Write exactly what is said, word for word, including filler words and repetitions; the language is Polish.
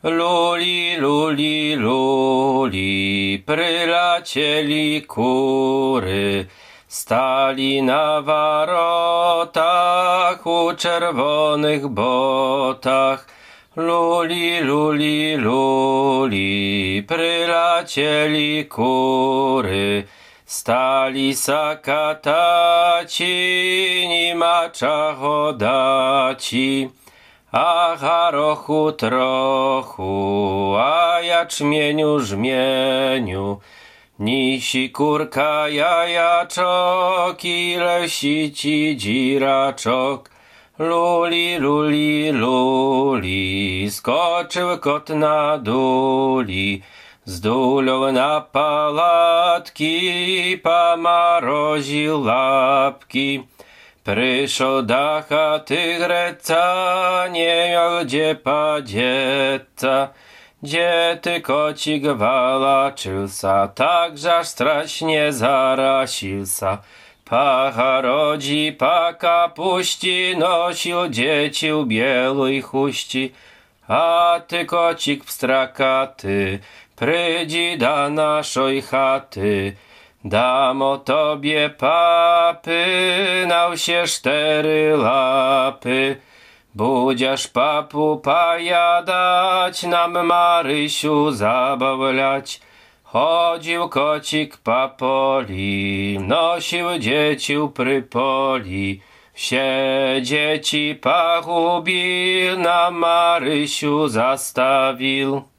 Luli, luli, luli, prylacieli kury, stali na warotach u czerwonych botach. Luli, luli, luli, prylacieli kury, stali sakataci, ni macza chodaci. A harochu trochu, a jaczmieniu żmieniu, nisi kurka jajaczok i lesici dziraczok. Luli, luli, luli, skoczył kot na duli, z dulą na palatki, pamaroził lapki. Przyszł do chaty greca, nie miał gdzie podzieca. Gdzie ty kocik walaczyłsa, tak żaż strasznie zarasilsa. Pacha rodzi, pa kapuści, nosił dzieci u białej chuści. A ty kocik pstrakaty, prydzi do naszej chaty. Damo tobie papy, nał się cztery lapy. Budziasz papu pajadać, nam Marysiu zabawlać. Chodził kocik pa poli, nosił dzieci pry poli. Wsie dzieci pachubił, nam Marysiu zastawił.